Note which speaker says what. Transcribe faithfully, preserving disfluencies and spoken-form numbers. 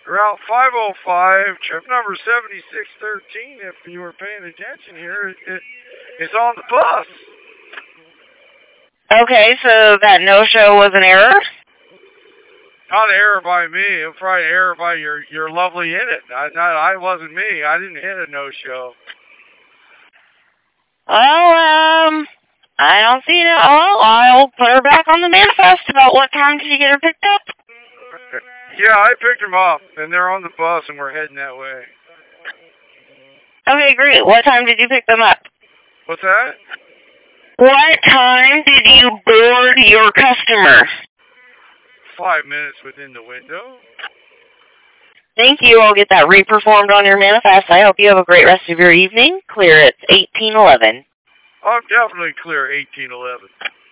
Speaker 1: Route five oh five, trip number seventy-six thirteen, if you were paying attention here, it, it, it's on the bus.
Speaker 2: Okay, so that no-show was an error?
Speaker 1: Not an error by me. It was probably an error by your, your lovely hit it. I, not, I wasn't me. I didn't hit a no-show.
Speaker 2: Well, um, I don't see it. Well, I'll put her back on the manifest. About what time did you get her picked up?
Speaker 1: Yeah, I picked them up, and they're on the bus, and we're heading that way.
Speaker 2: Okay, great. What time did you pick them up?
Speaker 1: What's that?
Speaker 2: What time did you board your customer?
Speaker 1: Five minutes within the window.
Speaker 2: Thank you. I'll get that reperformed on your manifest. I hope you have a great rest of your evening. Clear at eighteen eleven.
Speaker 1: I'm definitely clear eighteen eleven.